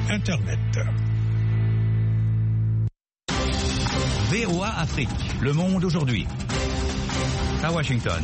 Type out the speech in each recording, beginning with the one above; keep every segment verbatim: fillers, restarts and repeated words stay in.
Internet. V O A Afrique, le monde aujourd'hui. À Washington.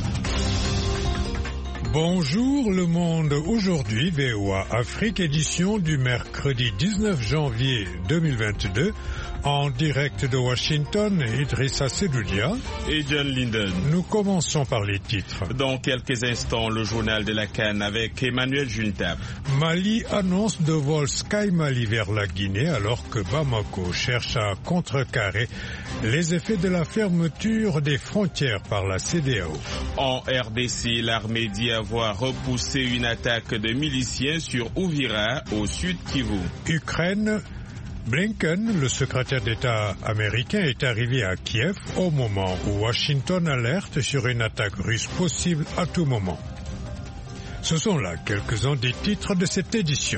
Bonjour le monde aujourd'hui, V O A Afrique, édition du mercredi dix-neuf janvier deux mille vingt-deux, en direct de Washington, Idrissa Sedoudia et John Linden. Nous commençons par les titres. Dans quelques instants, le journal de la Cannes avec Emmanuel Juntap. Mali annonce de vol Sky Mali vers la Guinée alors que Bamako cherche à contrecarrer les effets de la fermeture des frontières par la C E D E A O. En R D C, l'armée dit avoir repoussé une attaque de miliciens sur Uvira au sud Kivu. Ukraine, Blinken, le secrétaire d'État américain, est arrivé à Kiev au moment où Washington alerte sur une attaque russe possible à tout moment. Ce sont là quelques-uns des titres de cette édition.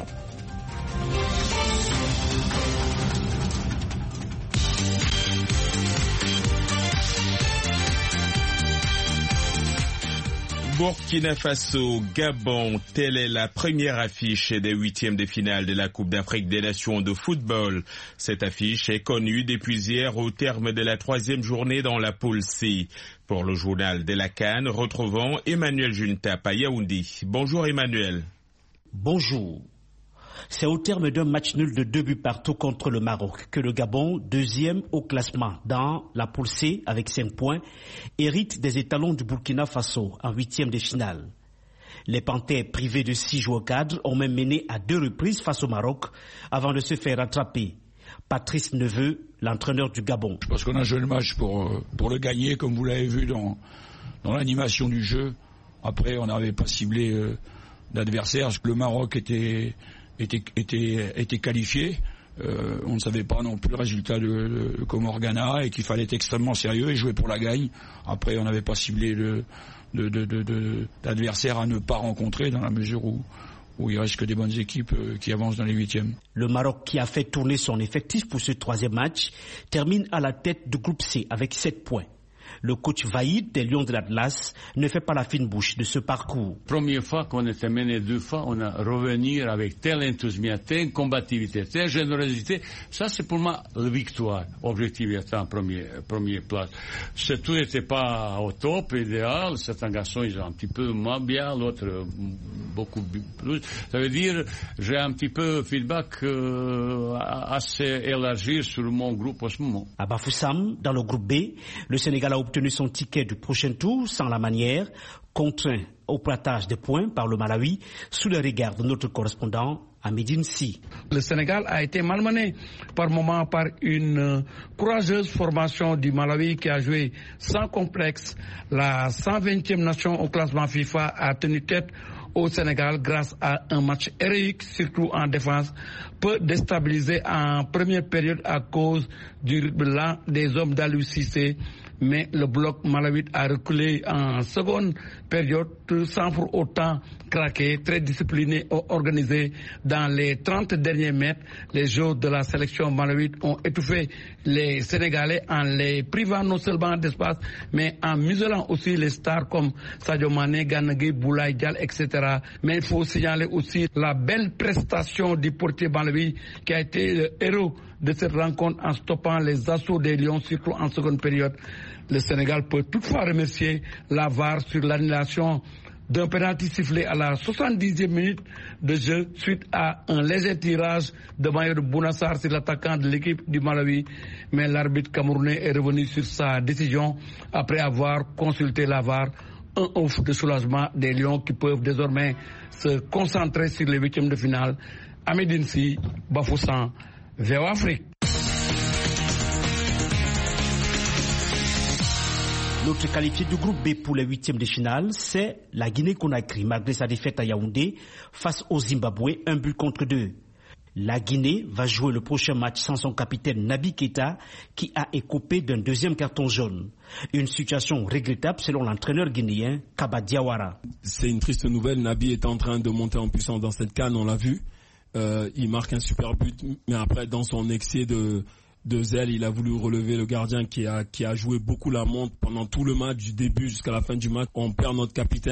Burkina Faso, Gabon, telle est la première affiche des huitièmes de finale de la Coupe d'Afrique des Nations de football. Cette affiche est connue depuis hier au terme de la troisième journée dans la poule C. Pour le journal de la Cannes, retrouvons Emmanuel Juntap à Yaoundé. Bonjour Emmanuel. Bonjour. C'est au terme d'un match nul de deux buts partout contre le Maroc que le Gabon, deuxième au classement dans la poule C avec cinq points, hérite des étalons du Burkina Faso en huitième de finale. Les Panthères, privés de six joueurs cadres, ont même mené à deux reprises face au Maroc avant de se faire rattraper. Patrice Neveu, l'entraîneur du Gabon. Je pense qu'on a joué le match pour, pour le gagner, comme vous l'avez vu dans, dans l'animation du jeu. Après, on n'avait pas ciblé euh, d'adversaire. Le Maroc était... était, était, était qualifié. Euh, on ne savait pas non plus le résultat de, de Comores-Ghana et qu'il fallait être extrêmement sérieux et jouer pour la gagne. Après, on n'avait pas ciblé le, de, de, de, de, d'adversaires à ne pas rencontrer dans la mesure où, où il reste que des bonnes équipes euh, qui avancent dans les huitièmes. Le Maroc, qui a fait tourner son effectif pour ce troisième match, termine à la tête du groupe C avec sept points. Le coach Vaïd des Lions de l'Atlas ne fait pas la fine bouche de ce parcours. Première fois qu'on était mené deux fois, on a revenir avec tel enthousiasme, telle combativité, telle générosité. Ça, c'est pour moi la victoire. Objectif était en première, première place. C'est, tout n'était pas au top, idéal. Certains garçons, ils ont un petit peu moins bien, l'autre beaucoup plus. Ça veut dire, j'ai un petit peu feedback euh, assez élargi sur mon groupe en ce moment. À Bafoussam, dans le groupe B, le Sénégal a obtenu son ticket du prochain tour sans la manière, contraint au partage de points par le Malawi, sous le regard de notre correspondant à Médine Si. Le Sénégal a été malmené par moments par une euh, courageuse formation du Malawi qui a joué sans complexe. La cent vingtième nation au classement FIFA a tenu tête au Sénégal grâce à un match héroïque, surtout en défense, peu déstabilisé en première période à cause du blanc des hommes d'Aliou Cissé. Mais le bloc malawite a reculé en seconde période sans pour autant craquer, très discipliné et organisé. Dans les trente derniers mètres, les joueurs de la sélection malawite ont étouffé les Sénégalais en les privant non seulement d'espace, mais en muselant aussi les stars comme Sadio Mané, Gana Gueye, Boulaye Diagne, et cetera. Mais il faut signaler aussi la belle prestation du portier malawi qui a été le héros de cette rencontre en stoppant les assauts des Lions, surtout en seconde période. Le Sénégal peut toutefois remercier la V A R sur l'annulation d'un pénalty sifflé à la soixante-dixième minute de jeu suite à un léger tirage de maillot de Bounassar sur l'attaquant de l'équipe du Malawi. Mais l'arbitre camerounais est revenu sur sa décision après avoir consulté la V A R. Un ouf de soulagement des Lions qui peuvent désormais se concentrer sur les huitièmes de finale. Amédine Si, Bafoussam, V O A Afrique. L'autre qualifié du groupe B pour les huitièmes de finale, c'est la Guinée-Conakry, malgré sa défaite à Yaoundé face au Zimbabwe, un but contre deux. La Guinée va jouer le prochain match sans son capitaine Naby Keita, qui a écopé d'un deuxième carton jaune. Une situation regrettable selon l'entraîneur guinéen Kaba Diawara. C'est une triste nouvelle, Naby est en train de monter en puissance dans cette CAN, on l'a vu. Euh, il marque un super but, mais après dans son excès de... de zèle, il a voulu relever le gardien qui a, qui a joué beaucoup la montre pendant tout le match, du début jusqu'à la fin du match. On perd notre capitaine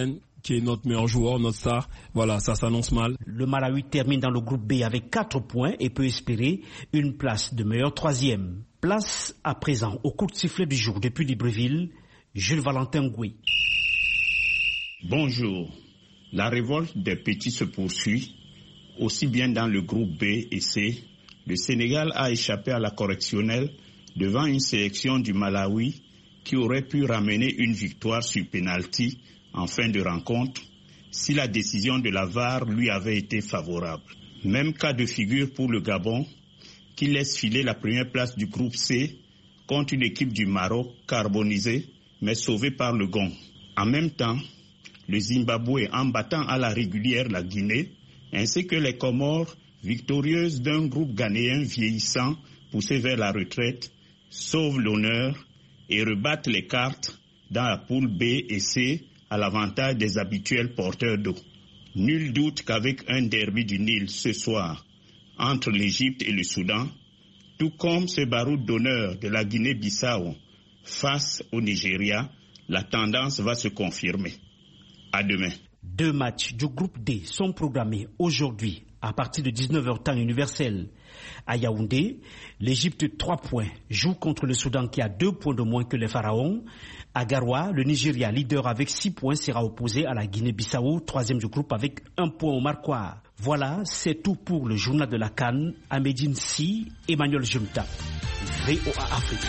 qui est notre meilleur joueur, notre star. Voilà, ça s'annonce mal. Le Malawi termine dans le groupe B avec quatre points et peut espérer une place de meilleur troisième. Place à présent au coup de sifflet du jour depuis Libreville, Jules Valentin Gouy. Bonjour. La révolte des petits se poursuit, aussi bien dans le groupe B et C. Le Sénégal a échappé à la correctionnelle devant une sélection du Malawi qui aurait pu ramener une victoire sur pénalty en fin de rencontre si la décision de la V A R lui avait été favorable. Même cas de figure pour le Gabon qui laisse filer la première place du groupe C contre une équipe du Maroc carbonisée mais sauvée par le gong. En même temps, le Zimbabwe en battant à la régulière la Guinée, ainsi que les Comores, victorieuses d'un groupe ghanéen vieillissant poussé vers la retraite, sauvent l'honneur et rebattent les cartes dans la poule B et C à l'avantage des habituels porteurs d'eau. Nul doute qu'avec un derby du Nil ce soir entre l'Égypte et le Soudan, tout comme ce baroud d'honneur de la Guinée-Bissau face au Nigeria, la tendance va se confirmer. À demain. Deux matchs du groupe D sont programmés aujourd'hui à partir de dix-neuf heures temps universel. À Yaoundé, l'Égypte, trois points, joue contre le Soudan qui a deux points de moins que les Pharaons. À Garoua, le Nigeria, leader avec six points, sera opposé à la Guinée-Bissau, troisième du groupe avec un point au marquoir. Voilà, c'est tout pour le journal de la CAN. À Médine Si, Emmanuel Jumta, V O A Afrique.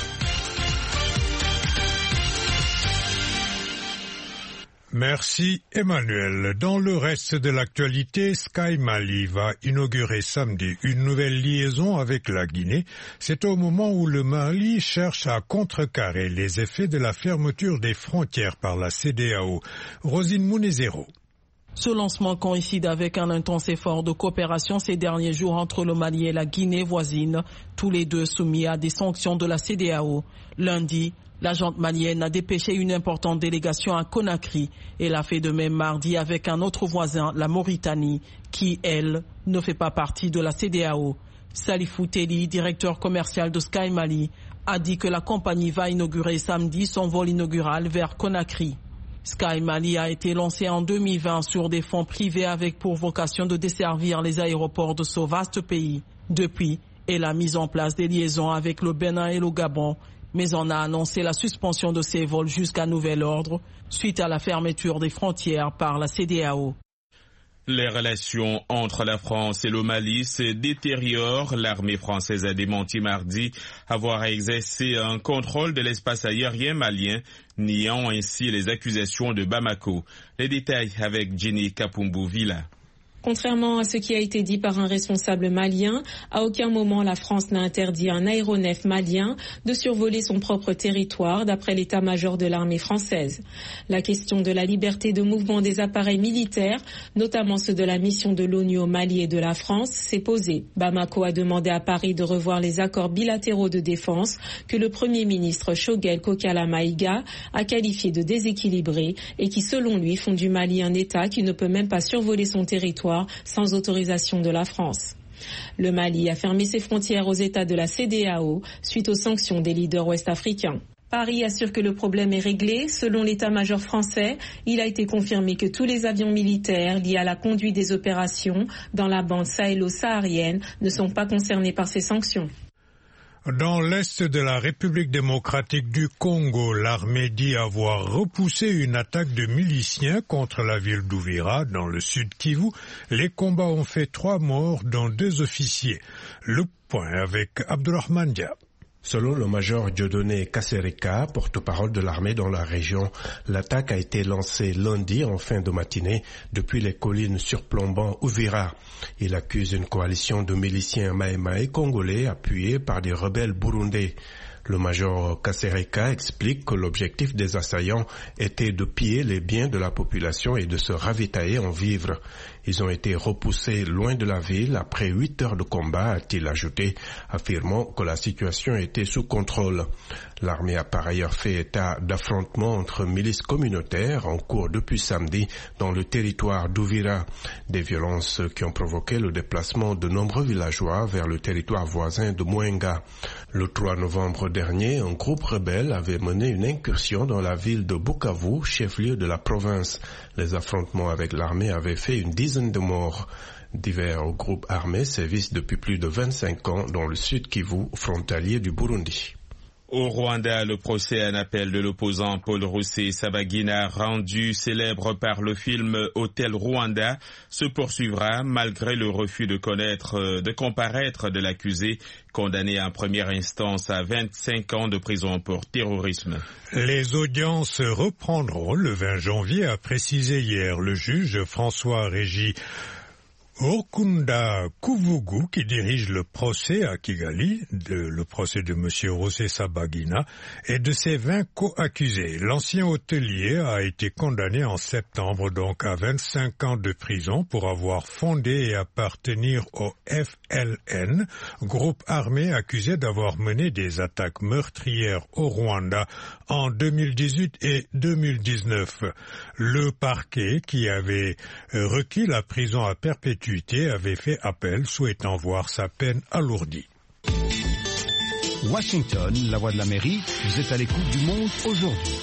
Merci Emmanuel. Dans le reste de l'actualité, Sky Mali va inaugurer samedi une nouvelle liaison avec la Guinée. C'est au moment où le Mali cherche à contrecarrer les effets de la fermeture des frontières par la C E D E A O. Rosine Mounezero. Ce lancement coïncide avec un intense effort de coopération ces derniers jours entre le Mali et la Guinée voisine, tous les deux soumis à des sanctions de la C E D E A O. Lundi, la junte malienne a dépêché une importante délégation à Conakry et l'a fait de même mardi avec un autre voisin, la Mauritanie, qui, elle, ne fait pas partie de la C E D E A O. Salifou Teli, directeur commercial de Sky Mali, a dit que la compagnie va inaugurer samedi son vol inaugural vers Conakry. Sky Mali a été lancé en deux mille vingt sur des fonds privés avec pour vocation de desservir les aéroports de ce vaste pays. Depuis, elle a mis en place des liaisons avec le Bénin et le Gabon, mais on a annoncé la suspension de ces vols jusqu'à nouvel ordre suite à la fermeture des frontières par la C E D E A O. Les relations entre la France et le Mali se détériorent. L'armée française a démenti mardi avoir exercé un contrôle de l'espace aérien malien, niant ainsi les accusations de Bamako. Les détails avec Jenny Kapumbu-Villa. Contrairement à ce qui a été dit par un responsable malien, à aucun moment la France n'a interdit à un aéronef malien de survoler son propre territoire, d'après l'état-major de l'armée française. La question de la liberté de mouvement des appareils militaires, notamment ceux de la mission de l'ONU au Mali et de la France, s'est posée. Bamako a demandé à Paris de revoir les accords bilatéraux de défense que le Premier ministre Choguel Kokala Maïga a qualifiés de déséquilibrés et qui, selon lui, font du Mali un État qui ne peut même pas survoler son territoire sans autorisation de la France. Le Mali a fermé ses frontières aux États de la C E D E A O suite aux sanctions des leaders ouest-africains. Paris assure que le problème est réglé. Selon l'état-major français, il a été confirmé que tous les avions militaires liés à la conduite des opérations dans la bande sahélo-saharienne ne sont pas concernés par ces sanctions. Dans l'est de la République démocratique du Congo, l'armée dit avoir repoussé une attaque de miliciens contre la ville d'Ouvira, dans le sud Kivu. Les combats ont fait trois morts, dont deux officiers. Le point avec Abdourahmane Dia. Selon le major Dieudonné Kassereka, porte-parole de l'armée dans la région, l'attaque a été lancée lundi en fin de matinée depuis les collines surplombant Uvira. Il accuse une coalition de miliciens maïmaï congolais appuyés par des rebelles burundais. Le major Kassereka explique que l'objectif des assaillants était de piller les biens de la population et de se ravitailler en vivres. Ils ont été repoussés loin de la ville après huit heures de combat, a-t-il ajouté, affirmant que la situation était sous contrôle. L'armée a par ailleurs fait état d'affrontements entre milices communautaires en cours depuis samedi dans le territoire d'Ouvira. Des violences qui ont provoqué le déplacement de nombreux villageois vers le territoire voisin de Mwenga. Le trois novembre dernier, un groupe rebelle avait mené une incursion dans la ville de Bukavu, chef-lieu de la province. Les affrontements avec l'armée avaient fait une dizaine de morts. Divers groupes armés sévissent depuis plus de vingt-cinq ans dans le sud Kivu, frontalier du Burundi. Au Rwanda, le procès à l'appel de l'opposant Paul Rusesabagina, rendu célèbre par le film Hôtel Rwanda, se poursuivra malgré le refus de connaître, de comparaître de l'accusé, condamné en première instance à vingt-cinq ans de prison pour terrorisme. Les audiences reprendront le vingt janvier, a précisé hier le juge François-Régis Okunda Kuvugu, qui dirige le procès à Kigali, de, le procès de M. Rusesabagina et de ses vingt co-accusés. L'ancien hôtelier a été condamné en septembre donc à vingt-cinq ans de prison pour avoir fondé et appartenir au F L N, groupe armé accusé d'avoir mené des attaques meurtrières au Rwanda en deux mille dix-huit et deux mille dix-neuf. Le parquet, qui avait requis la prison à perpétuité, avait fait appel, souhaitant voir sa peine alourdie. Washington, la voix de l'Amérique, vous êtes à l'écoute du Monde aujourd'hui.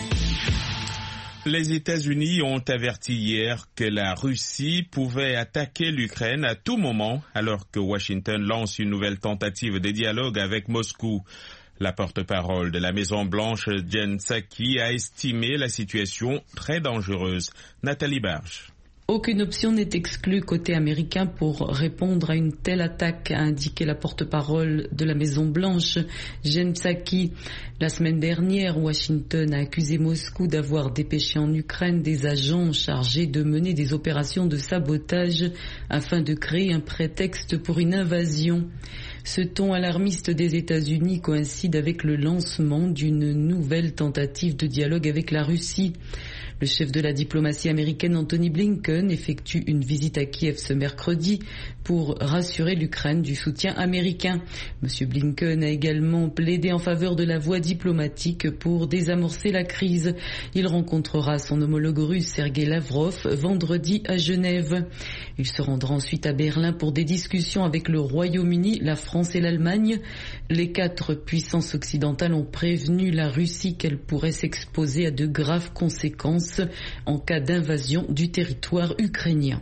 Les États-Unis ont averti hier que la Russie pouvait attaquer l'Ukraine à tout moment, alors que Washington lance une nouvelle tentative de dialogue avec Moscou. La porte-parole de la Maison-Blanche, Jen Psaki, a estimé la situation très dangereuse. Nathalie Barge. Aucune option n'est exclue côté américain pour répondre à une telle attaque, a indiqué la porte-parole de la Maison-Blanche, Jen Psaki. La semaine dernière, Washington a accusé Moscou d'avoir dépêché en Ukraine des agents chargés de mener des opérations de sabotage afin de créer un prétexte pour une invasion. Ce ton alarmiste des États-Unis coïncide avec le lancement d'une nouvelle tentative de dialogue avec la Russie. Le chef de la diplomatie américaine, Antony Blinken, effectue une visite à Kiev ce mercredi pour rassurer l'Ukraine du soutien américain. Monsieur Blinken a également plaidé en faveur de la voie diplomatique pour désamorcer la crise. Il rencontrera son homologue russe, Sergei Lavrov, vendredi à Genève. Il se rendra ensuite à Berlin pour des discussions avec le Royaume-Uni, la France et l'Allemagne. Les quatre puissances occidentales ont prévenu la Russie qu'elle pourrait s'exposer à de graves conséquences en cas d'invasion du territoire ukrainien.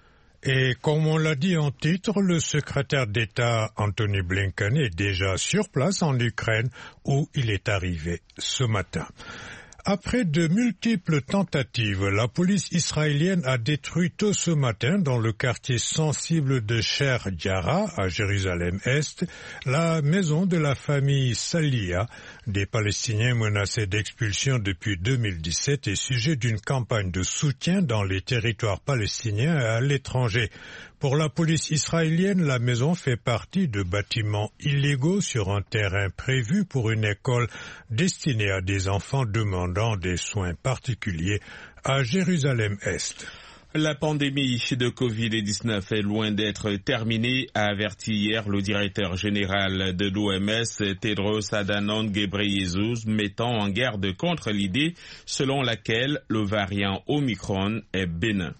Et comme on l'a dit en titre, le secrétaire d'État Antony Blinken est déjà sur place en Ukraine où il est arrivé ce matin. Après de multiples tentatives, la police israélienne a détruit tôt ce matin dans le quartier sensible de Sher Yarra à Jérusalem-Est la maison de la famille Salia, des Palestiniens menacés d'expulsion depuis deux mille dix-sept et sujet d'une campagne de soutien dans les territoires palestiniens et à l'étranger. Pour la police israélienne, la maison fait partie de bâtiments illégaux sur un terrain prévu pour une école destinée à des enfants demandant des soins particuliers à Jérusalem-Est. La pandémie de covid dix-neuf est loin d'être terminée, a averti hier le directeur général de l'O M S, Tedros Adhanom Ghebreyesus, mettant en garde contre l'idée selon laquelle le variant Omicron est bénin.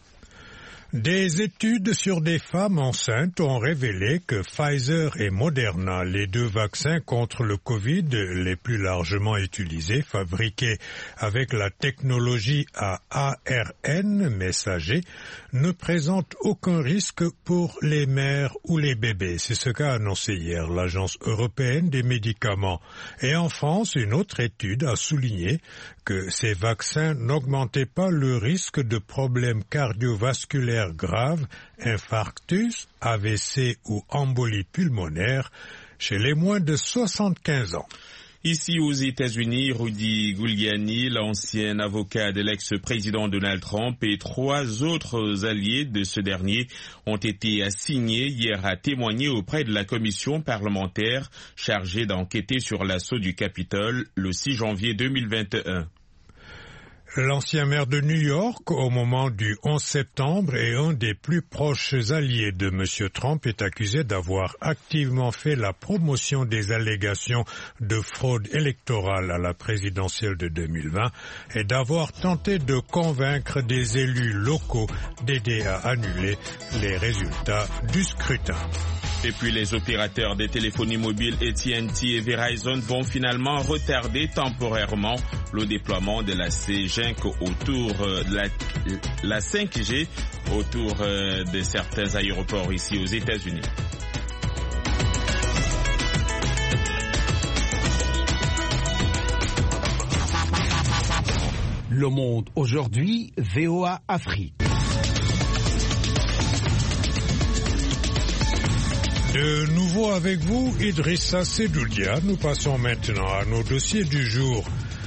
Des études sur des femmes enceintes ont révélé que Pfizer et Moderna, les deux vaccins contre le Covid les plus largement utilisés, fabriqués avec la technologie à A R N messager, ne présentent aucun risque pour les mères ou les bébés. C'est ce qu'a annoncé hier l'Agence européenne des médicaments. Et en France, une autre étude a souligné que ces vaccins n'augmentaient pas le risque de problèmes cardiovasculaires graves, infarctus, A V C ou embolie pulmonaire chez les moins de soixante-quinze ans. Ici aux États-Unis, Rudy Giuliani, l'ancien avocat de l'ex-président Donald Trump et trois autres alliés de ce dernier ont été assignés hier à témoigner auprès de la commission parlementaire chargée d'enquêter sur l'assaut du Capitole le six janvier deux mille vingt et un. L'ancien maire de New York, au moment du onze septembre, et un des plus proches alliés de M. Trump, est accusé d'avoir activement fait la promotion des allégations de fraude électorale à la présidentielle de deux mille vingt et d'avoir tenté de convaincre des élus locaux d'aider à annuler les résultats du scrutin. Et puis les opérateurs des téléphonie mobiles A T and T et Verizon vont finalement retarder temporairement le déploiement de la C cinq autour de la, la cinq G autour de certains aéroports ici aux États-Unis. Le Monde aujourd'hui, V O A Afrique. De nouveau avec vous, Idrissa Sedoudia. Nous passons maintenant à nos dossiers du jour.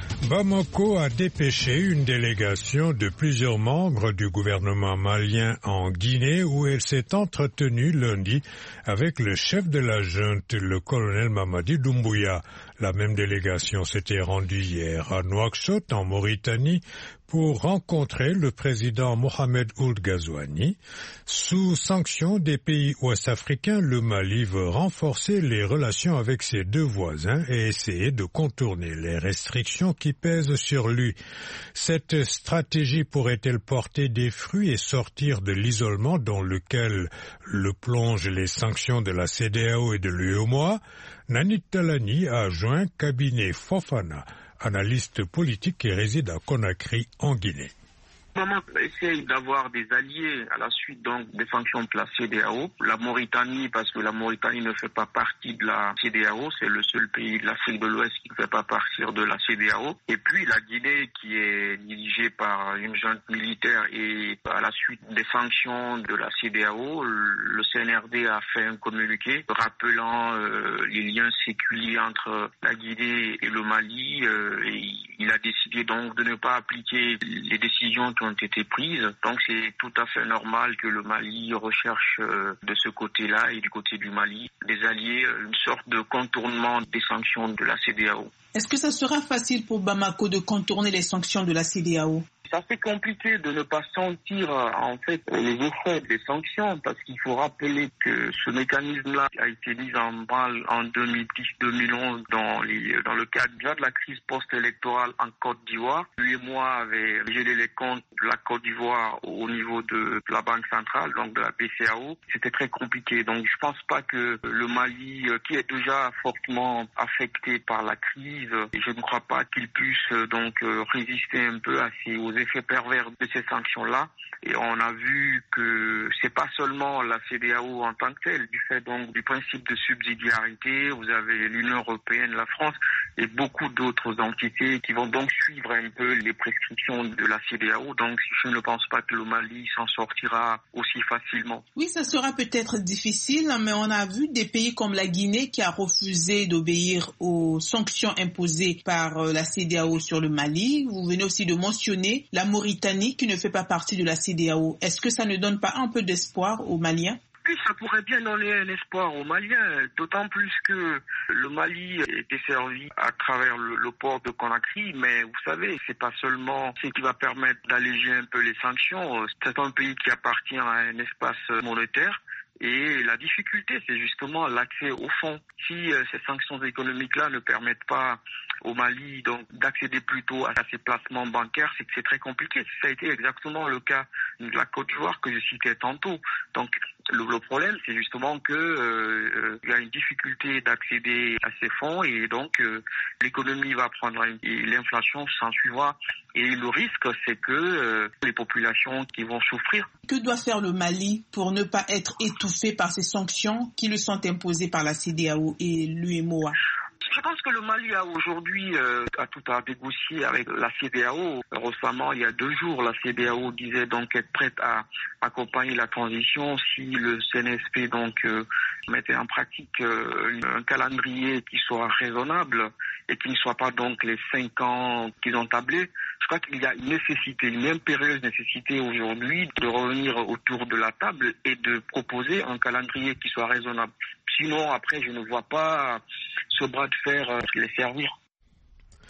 Bamako a dépêché une délégation de plusieurs membres du gouvernement malien en Guinée où elle s'est entretenue lundi avec le chef de la junte, le colonel Mamadi Doumbouya. La même délégation s'était rendue hier à Nouakchott, en Mauritanie, pour rencontrer le président Mohamed Ould Ghazouani. Sous sanction des pays ouest-africains, le Mali veut renforcer les relations avec ses deux voisins et essayer de contourner les restrictions qui pèsent sur lui. Cette stratégie pourrait-elle porter des fruits et sortir de l'isolement dans lequel le plongent les sanctions de la C E D E A O et de l'U E M O A? Nanit Talani a joint Cabinet Fofana, analyste politique qui réside à Conakry en Guinée. Maman essaye d'avoir des alliés à la suite donc des sanctions de la C E D E A O. La Mauritanie, parce que la Mauritanie ne fait pas partie de la C E D E A O, c'est le seul pays de l'Afrique de l'Ouest qui ne fait pas partir de la C E D E A O. Et puis la Guinée qui est dirigée par une junte militaire et à la suite des sanctions de la C E D E A O, le C N R D a fait un communiqué rappelant euh, les liens séculiers entre la Guinée et le Mali. Euh, et il a décidé donc de ne pas appliquer les décisions qui ont été prises. Donc c'est tout à fait normal que le Mali recherche euh, de ce côté-là et du côté du Mali des alliés, une sorte de contournement des sanctions de la C E D E A O. Est-ce que ça sera facile pour Bamako de contourner les sanctions de la C E D E A O? C'est assez compliqué de ne pas sentir en fait les effets des sanctions parce qu'il faut rappeler que ce mécanisme-là a été mis en branle en deux mille dix deux mille onze dans, les, dans le cadre déjà de la crise post-électorale en Côte d'Ivoire. Lui et moi avait gelé les comptes de la Côte d'Ivoire au niveau de la Banque centrale, donc de la B C A O. C'était très compliqué. Donc je pense pas que le Mali, qui est déjà fortement affecté par la crise, je ne crois pas qu'il puisse donc résister un peu à ces aux effets pervers de ces sanctions-là. Et on a vu que c'est pas seulement la C E D E A O en tant que telle, du fait donc du principe de subsidiarité, vous avez l'Union européenne, la France et beaucoup d'autres entités qui vont donc suivre un peu les prescriptions de la C E D E A O. Donc je ne pense pas que le Mali s'en sortira aussi facilement. Oui, ça sera peut-être difficile, mais on a vu des pays comme la Guinée qui a refusé d'obéir aux sanctions imposées par la C E D E A O sur le Mali. Vous venez aussi de mentionner la Mauritanie qui ne fait pas partie de la C E D E A O. Est-ce que ça ne donne pas un peu d'espoir aux Maliens? Oui, ça pourrait bien donner un espoir aux Maliens, d'autant plus que le Mali est desservi à travers le, le port de Conakry, mais vous savez, c'est pas seulement ce qui va permettre d'alléger un peu les sanctions, c'est un pays qui appartient à un espace monétaire. Et la difficulté, c'est justement l'accès aux fonds. Si euh, ces sanctions économiques-là ne permettent pas au Mali donc d'accéder plutôt à ces placements bancaires, c'est que c'est très compliqué. Ça a été exactement le cas de la Côte d'Ivoire que je citais tantôt. Donc le, le problème, c'est justement que euh, il y a une difficulté d'accéder à ces fonds et donc euh, l'économie va prendre une, et l'inflation s'en suivra. Et le risque, c'est que euh, les populations qui vont souffrir. Que doit faire le Mali pour ne pas être étouffé par ces sanctions qui lui sont imposées par la C E D E A O et l'U E M O A? Je pense que le Mali a aujourd'hui euh, a tout à négocier avec la C E D E A O. Récemment, il y a deux jours, la C E D E A O disait donc être prête à accompagner la transition si le C N S P donc euh, mettait en pratique euh, un calendrier qui soit raisonnable et qui ne soit pas donc les cinq ans qu'ils ont tablés. Je crois qu'il y a une nécessité, une impérieuse nécessité aujourd'hui de revenir autour de la table et de proposer un calendrier qui soit raisonnable. Sinon, après, je ne vois pas ce bras de fer les servir.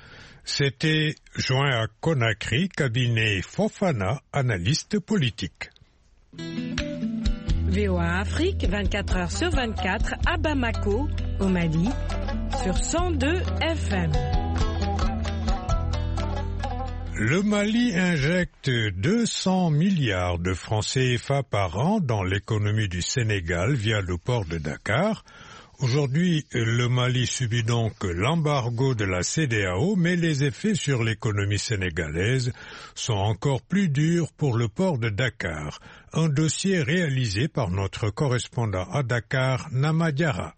C'était joint à Conakry, cabinet Fofana, analyste politique. V O A Afrique, vingt-quatre heures sur vingt-quatre, à Bamako, au Mali, sur cent deux F M. Le Mali injecte deux cents milliards de francs C F A par an dans l'économie du Sénégal via le port de Dakar. Aujourd'hui, le Mali subit donc l'embargo de la C E D E A O, mais les effets sur l'économie sénégalaise sont encore plus durs pour le port de Dakar. Un dossier réalisé par notre correspondant à Dakar, Nama Diarra.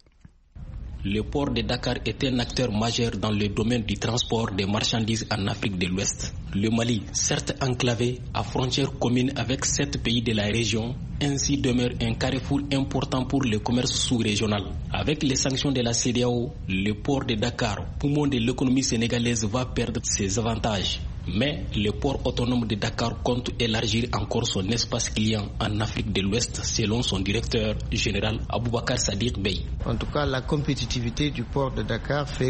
Le port de Dakar est un acteur majeur dans le domaine du transport des marchandises en Afrique de l'Ouest. Le Mali, certes enclavé à frontières communes avec sept pays de la région, ainsi demeure un carrefour important pour le commerce sous-régional. Avec les sanctions de la C E D E A O, le port de Dakar, poumon de l'économie sénégalaise, va perdre ses avantages. Mais le port autonome de Dakar compte élargir encore son espace client en Afrique de l'Ouest, selon son directeur général Aboubakar Sadiq Bey. En tout cas, la compétitivité du port de Dakar fait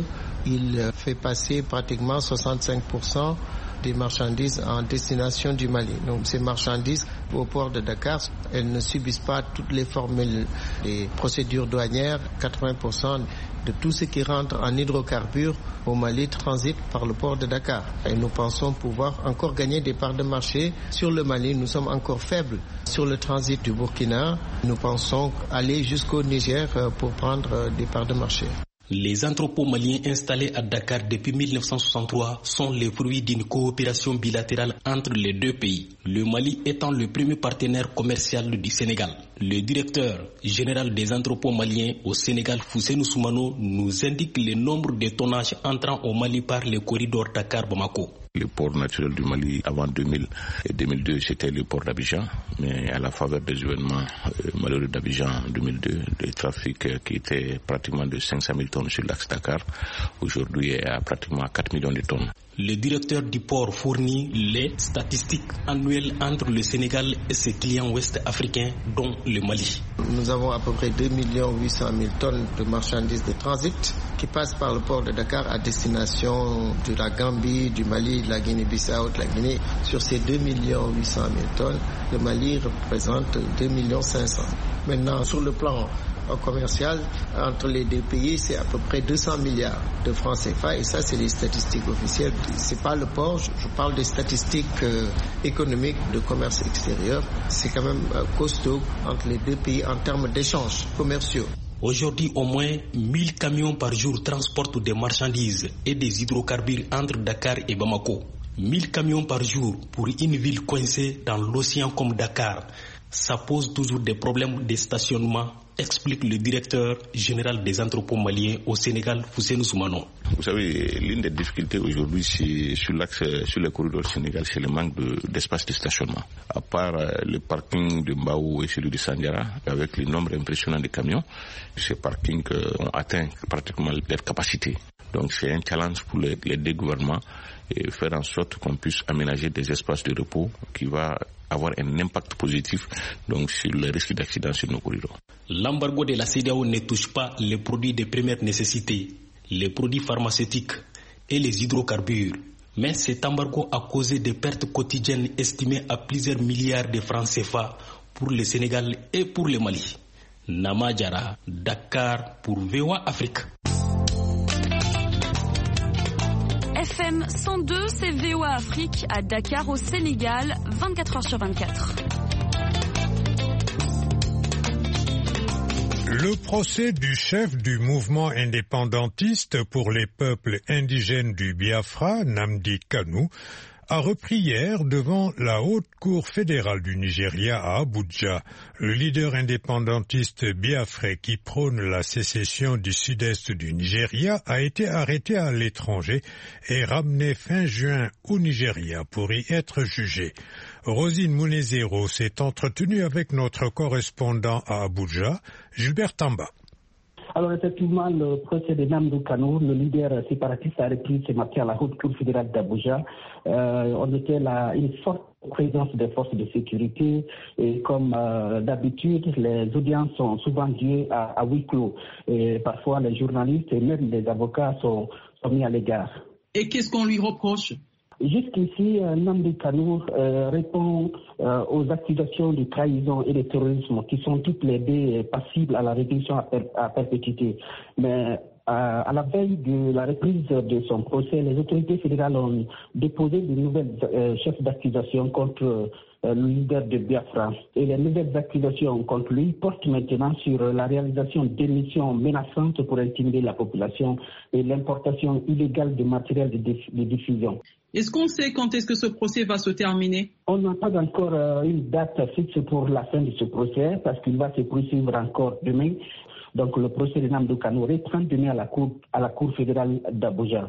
qu'il fait passer pratiquement soixante-cinq pour cent des marchandises en destination du Mali. Donc ces marchandises au port de Dakar, elles ne subissent pas toutes les formules des procédures douanières. quatre-vingts pour cent de tout ce qui rentre en hydrocarbures au Mali transite par le port de Dakar. Et nous pensons pouvoir encore gagner des parts de marché sur le Mali. Nous sommes encore faibles sur le transit du Burkina. Nous pensons aller jusqu'au Niger pour prendre des parts de marché. Les entrepôts maliens installés à Dakar depuis mille neuf cent soixante-trois sont le fruit d'une coopération bilatérale entre les deux pays, le Mali étant le premier partenaire commercial du Sénégal. Le directeur général des entrepôts maliens au Sénégal, Fousseinou Soumano, nous indique le nombre de tonnages entrant au Mali par le corridor Dakar-Bamako. Le port naturel du Mali avant deux mille et deux mille deux, c'était le port d'Abidjan, mais à la faveur des événements euh, malheureux d'Abidjan en deux mille deux, le trafic euh, qui était pratiquement de cinq cent mille tonnes sur l'axe Dakar, aujourd'hui est à pratiquement quatre millions de tonnes. Le directeur du port fournit les statistiques annuelles entre le Sénégal et ses clients ouest-africains, dont le Mali. Nous avons à peu près deux millions huit cent mille tonnes de marchandises de transit qui passent par le port de Dakar à destination de la Gambie, du Mali, de la Guinée-Bissau, de la Guinée. Sur ces deux millions huit cent mille tonnes, le Mali représente deux millions cinq cent. Maintenant, sur le plan commercial, entre les deux pays, c'est à peu près deux cents milliards de francs C F A, et ça, c'est les statistiques officielles. C'est pas le port, je parle des statistiques euh, économiques de commerce extérieur. C'est quand même euh, costaud entre les deux pays en termes d'échanges commerciaux. Aujourd'hui, au moins mille camions par jour transportent des marchandises et des hydrocarbures entre Dakar et Bamako. mille camions par jour pour une ville coincée dans l'océan comme Dakar. Ça pose toujours des problèmes de stationnement, explique le directeur général des entrepôts maliens au Sénégal, Fousseinou Soumano. Vous savez, l'une des difficultés aujourd'hui sur l'axe, sur le corridor Sénégal, c'est le manque de, d'espace de stationnement. À part euh, le parking de Mbao et celui de Sandiara, avec le nombre impressionnant de camions, ces parkings euh, ont atteint pratiquement leur capacité. Donc c'est un challenge pour les, les deux gouvernements et faire en sorte qu'on puisse aménager des espaces de repos qui va avoir un impact positif donc sur le risque d'accident sur nos corridors. L'embargo de la C E D E A O ne touche pas les produits de première nécessité, les produits pharmaceutiques et les hydrocarbures. Mais cet embargo a causé des pertes quotidiennes estimées à plusieurs milliards de francs C F A pour le Sénégal et pour le Mali. Nama Diarra, Dakar pour V O A Afrique. F M cent deux, c'est V O A Afrique à Dakar au Sénégal, vingt-quatre heures sur vingt-quatre. Le procès du chef du mouvement indépendantiste pour les peuples indigènes du Biafra, Nnamdi Kanu, a repris hier devant la Haute Cour fédérale du Nigeria à Abuja. Le leader indépendantiste biafrais qui prône la sécession du sud-est du Nigeria a été arrêté à l'étranger et ramené fin juin au Nigeria pour y être jugé. Rosine Munezero s'est entretenue avec notre correspondant à Abuja, Gilbert Tamba. Alors effectivement, le procès de Nnamdi Kanu, le leader séparatiste, a repris ce matin à la Haute Cour fédérale d'Abuja. Euh, on était là, une forte présence des forces de sécurité et comme euh, d'habitude, les audiences sont souvent dues à, à huis clos. Et parfois, les journalistes et même les avocats sont, sont mis à l'égard. Et qu'est-ce qu'on lui reproche? Jusqu'ici, Nnamdi Kanu euh, répond euh, aux accusations de trahison et de terrorisme qui sont toutes les deux passibles à la réduction à, per à perpétuité. Mais euh, à la veille de la reprise de son procès, les autorités fédérales ont déposé de nouvelles euh, chefs d'accusation contre euh, le leader de Biafra. Et les nouvelles accusations contre lui portent maintenant sur la réalisation d'émissions menaçantes pour intimider la population et l'importation illégale de matériel de, de diffusion. Est-ce qu'on sait quand est-ce que ce procès va se terminer? On n'a pas encore euh, une date fixe pour la fin de ce procès parce qu'il va se poursuivre encore demain. Donc le procès de Nnamdi Kanu reprend demain à la Cour, à la Cour fédérale d'Abuja.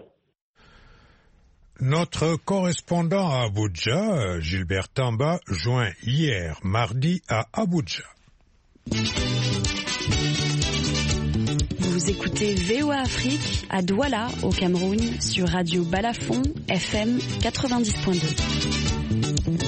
Notre correspondant à Abuja, Gilbert Tamba, joint hier mardi à Abuja. Vous écoutez V O A Afrique à Douala, au Cameroun, sur Radio Balafon, F M quatre-vingt-dix point deux.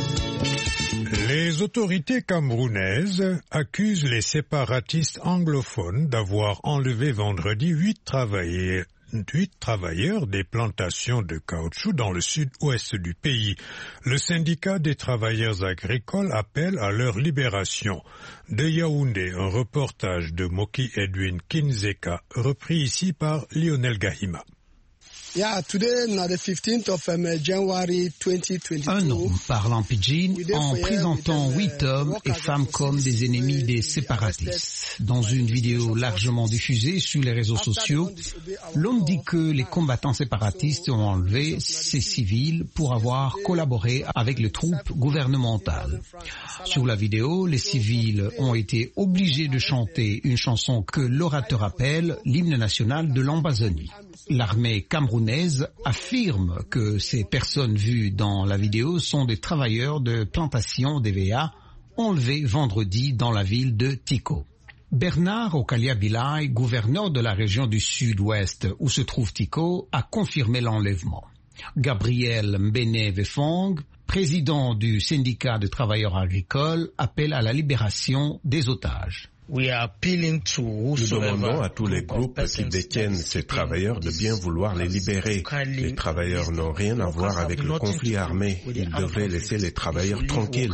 Les autorités camerounaises accusent les séparatistes anglophones d'avoir enlevé vendredi huit travailleurs, huit travailleurs des plantations de caoutchouc dans le sud-ouest du pays. Le syndicat des travailleurs agricoles appelle à leur libération. De Yaoundé, un reportage de Moki Edwin Kinzeka, repris ici par Lionel Gahima. Yeah, today, now the fifteenth of um, January twenty twenty-two. Un homme parlant pidgin en présentant huit hommes et femmes comme des ennemis des séparatistes. Dans une vidéo largement diffusée sur les réseaux sociaux, l'homme dit que les combattants séparatistes ont enlevé ces civils pour avoir collaboré avec les troupes gouvernementales. Sur la vidéo, les civils ont été obligés de chanter une chanson que l'orateur appelle l'hymne national de l'Ambazonie. L'armée camerounaise affirme que ces personnes vues dans la vidéo sont des travailleurs de plantation d'E V A enlevés vendredi dans la ville de Tiko. Bernard Okalia-Bilay, gouverneur de la région du sud-ouest où se trouve Tiko, a confirmé l'enlèvement. Gabriel Mbene-Vefong, président du syndicat de travailleurs agricoles, appelle à la libération des otages. Nous demandons à tous les groupes qui détiennent ces travailleurs de bien vouloir les libérer. Les travailleurs n'ont rien à voir avec le conflit armé. Ils devraient laisser les travailleurs tranquilles.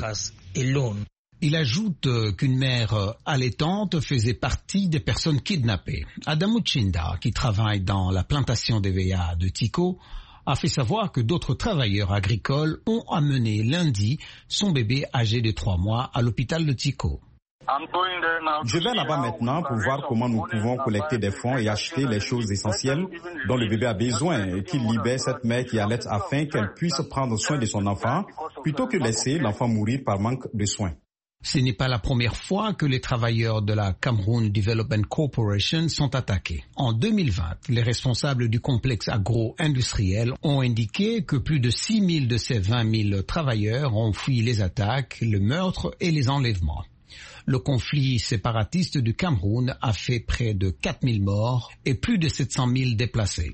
Il ajoute qu'une mère allaitante faisait partie des personnes kidnappées. Adamou Chinda, qui travaille dans la plantation d'E V A de Tiko, a fait savoir que d'autres travailleurs agricoles ont amené lundi son bébé âgé de trois mois à l'hôpital de Tiko. Je vais là-bas maintenant pour voir comment nous pouvons collecter des fonds et acheter les choses essentielles dont le bébé a besoin et qu'il libère cette mère qui allait afin qu'elle puisse prendre soin de son enfant plutôt que laisser l'enfant mourir par manque de soins. Ce n'est pas la première fois que les travailleurs de la Cameroon Development Corporation sont attaqués. En deux mille vingt, les responsables du complexe agro-industriel ont indiqué que plus de six mille de ces vingt mille travailleurs ont fui les attaques, le meurtre et les enlèvements. Le conflit séparatiste du Cameroun a fait près de quatre mille morts et plus de sept cent mille déplacés.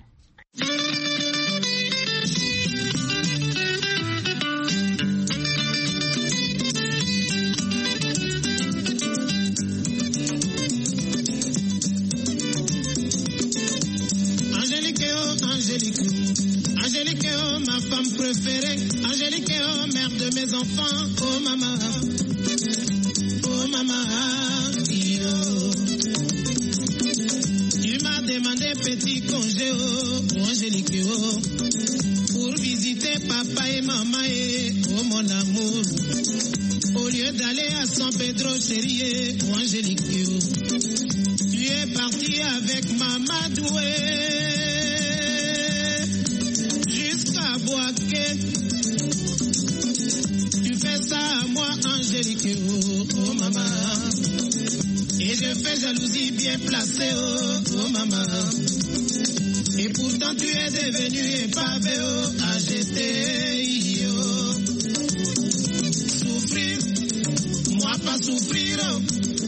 Angélique, oh, Angélique, Angélique, oh, ma femme préférée, Angélique, oh, mère de mes enfants, oh maman. Oh maman, yo. Tu m'as demandé petit congé, oh, Angélique, oh, pour visiter papa et maman, et, oh mon amour. Au lieu d'aller à San Pedro, chérie, oh, Angélique, oh, tu es parti avec maman douée jusqu'à Boaké. Ça à moi, Angélique, oh, oh maman. Et je fais jalousie bien placée, oh, oh maman. Et pourtant tu es devenu épavé, oh, A G T, oh. Souffrir, moi pas souffrir, oh.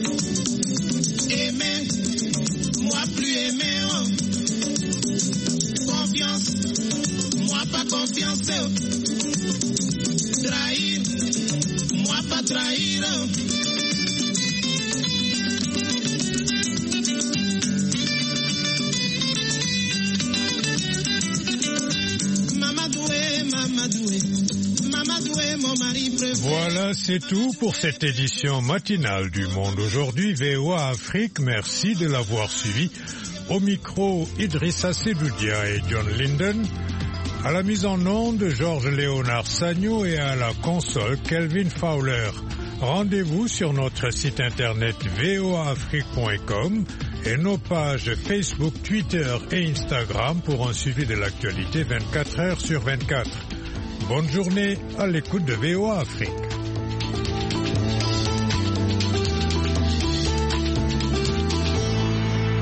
Aimer, moi plus aimer, oh. Confiance, moi pas confiance, oh. Trahir, moi pas trahir. Voilà, c'est tout pour cette édition matinale du Monde aujourd'hui. V O A Afrique, merci de l'avoir suivi. Au micro, Idrissa Sedoudia et John Linden. À la mise en onde, Georges-Léonard Sagno et à la console, Kelvin Fowler. Rendez-vous sur notre site internet v o a afrique point com et nos pages Facebook, Twitter et Instagram pour un suivi de l'actualité vingt-quatre heures sur vingt-quatre. Bonne journée à l'écoute de V O A Afrique.